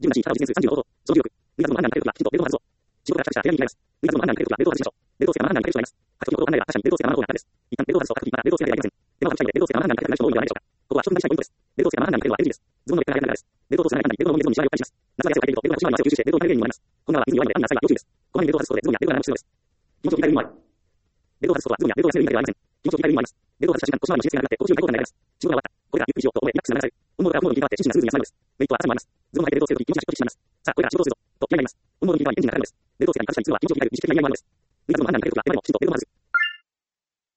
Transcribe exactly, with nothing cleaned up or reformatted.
じゅうななし、ただ実現数さんじゅうのこと、小じゅうろく、ルイザズのマンナーにかけるときは、冷凍を外すぞ。仕事から着手した部屋に切ります。ルイザズのマンナーにかけるときは、冷凍を外しましょう。冷凍性がマンナーにかける人がいます。書き込みのことを考えれば、確かに冷凍性がマンナーの方が楽です。一旦冷凍を外すと書くときなら冷凍性がやりません。手間をかけないで冷凍性がマンナーにかける人も多いのではないでしょうか。ここは一つ大事なポイントです。冷凍性がマンナーにかけるは エルジー です。ズボンの劣化が早くなるからです。冷凍と砂がない冷凍の水分にしわを感じます。夏が汗をかいていると、冷凍が内側に汗を吸収して冷凍になる原因にもなります。こんなのは水に弱いので雨が浅いが要注意です。こまめに冷凍を外すことでズボンや冷凍が長持ちするのです。気持ちを切り替える意味もある。冷凍を外すことはズボンや冷凍が休める意味だけではありません。気持ちを切り替える意味もあります。冷凍を外した瞬間、腰回りの刺激がなくなって、心地よい快感が得られます。仕事が終わった。これからゆっくりしようと思え、リラックスが流れる。温度が温度に切り替わって、心身がスムーズに休まるのです。ウェイトは朝もあります。ズボンを履いて冷凍するとき、気持ちがしっとりしてしまいます。さあ、これから仕事をするぞ。と気合いが入ります。温度に切り替わり、エンジンがかかるのです。冷凍性が一過に通は気持ちを切り替える、意識的な意味合いもあるのです。ルイザズのマンナーにかけるときは、手間にもきちんと冷凍を外す。